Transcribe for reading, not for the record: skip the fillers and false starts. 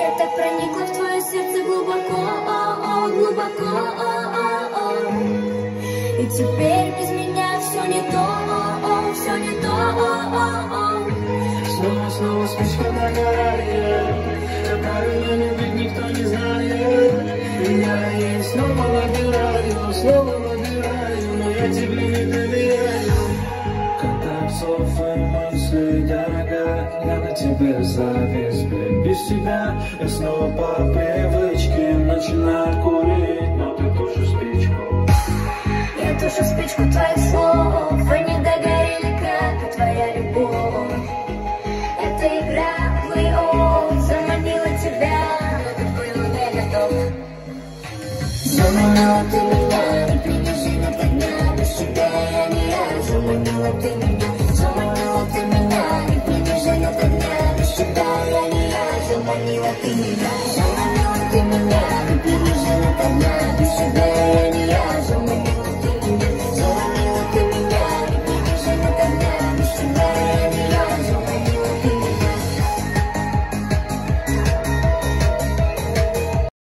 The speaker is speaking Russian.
Я так проникла в твое сердце глубоко, глубоко. И теперь без меня все не то, все не то. Снова спичка догорает, которую не любить никто не знает. И я ей снова набираю, но я тебе не доверяю. Контактов и мыслей, дорогая, я на тебе завис, блин. Без тебя я снова по привычке начинаю курить, но ты тушишь спичку. Я тушу спичку твоих слов, они догорели, как и твоя любовь. Это игра в плей-офф, заманила тебя, но ты был не готов. Заманила ты меня, не прибежи до дня, без тебя я не я. Заманила ты меня, не прибежи до дня, без тебя я не я. Заманила ты меня, не прибежи до дня.